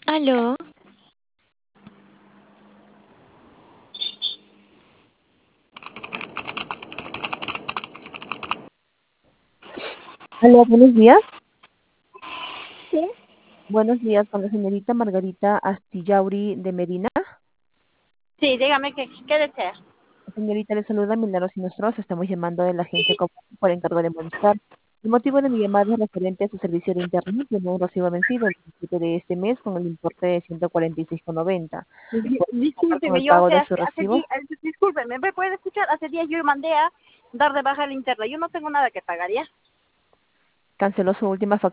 Aló, Hola, buenos días. sí, Buenos días con la señorita Margarita Astillauri de Medina. sí, dígame qué desea. Señorita, le saluda Milagros Sinostros. Estamos llamando de la agencia por encargo de Movistar. El motivo de mi llamada es referente a su servicio de internet. Tiene un recibo vencido el 17 de este mes con el importe de 146,90. ¿Puede confirmar con Discúlpeme, el yo pago de su recibo? discúlpeme, ¿me puede escuchar? Hace días yo mandé a dar de baja el internet. Yo no tengo nada que pagar, ¿ya? Canceló su última factura.